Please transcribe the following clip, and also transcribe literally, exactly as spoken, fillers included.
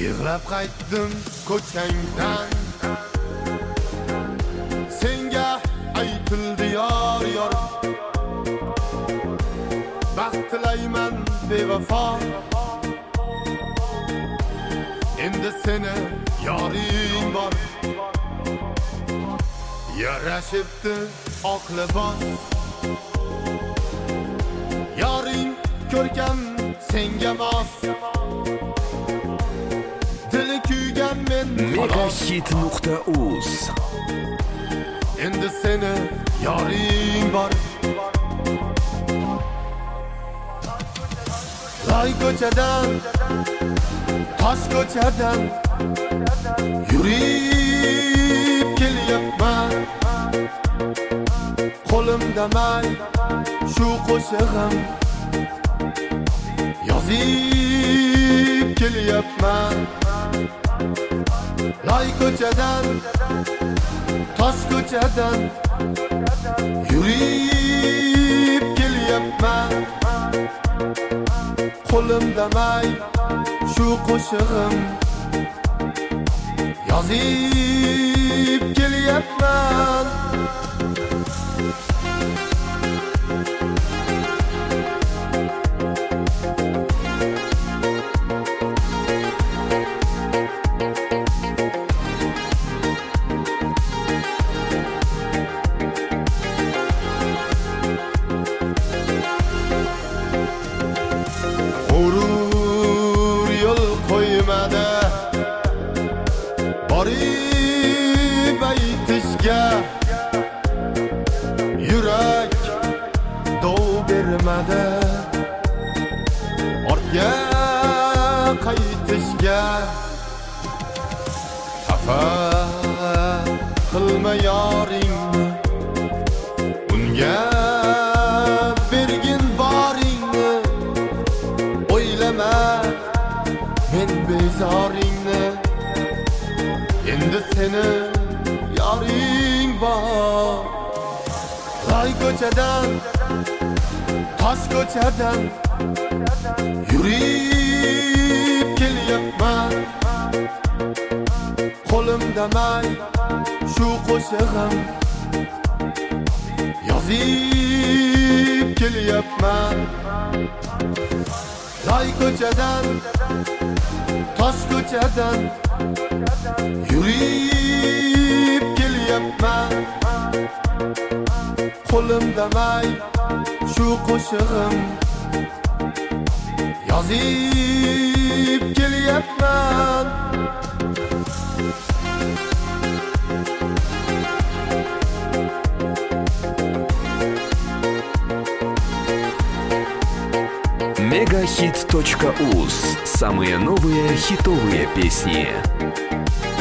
Yig'lab qaytdim ko'changdan, senga aytildi yor yor. Baxt tilayman bevafo, endi seni yoring bor. Yarashibdi oq libos, yoring ko'rkam senga mos. Dili kuygan men megahit nuqta uz. Endi seni yoring bor. Loy ko'chadan, tosh ko'chadan yurib kelyapman. Qo'limda may shu qo'shig'im, yozib kelyapman. Loy ko'chadan, tosh ko'chadan yurib kelyapman. Qo'limda may shu qo'shig'im, yozib kelyapman. G'urur yo'l qo'ymadi borib aytishga, yurak dov bermadi ortga qaytishga. Xafa qilma yoringni, unga bergin boringni. O'ylama men bezoringni, endi seni yoring bor. Loy ko'chadan, tosh ko'chadan yurib kelyapman. Qo'limda may shu qo'shig'im, yozib kelyapman. Loy ko'chadan, tosh ko'chadan yurib kelyapman. Qo'limda may shu qo'shig'im, yozib kelyapman. megahit точка уз. Самые новые хитовые песни.